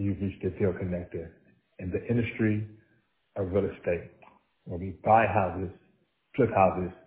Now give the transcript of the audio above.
you've reached the Deal Connector in the industry of real estate, where we buy houses, flip houses,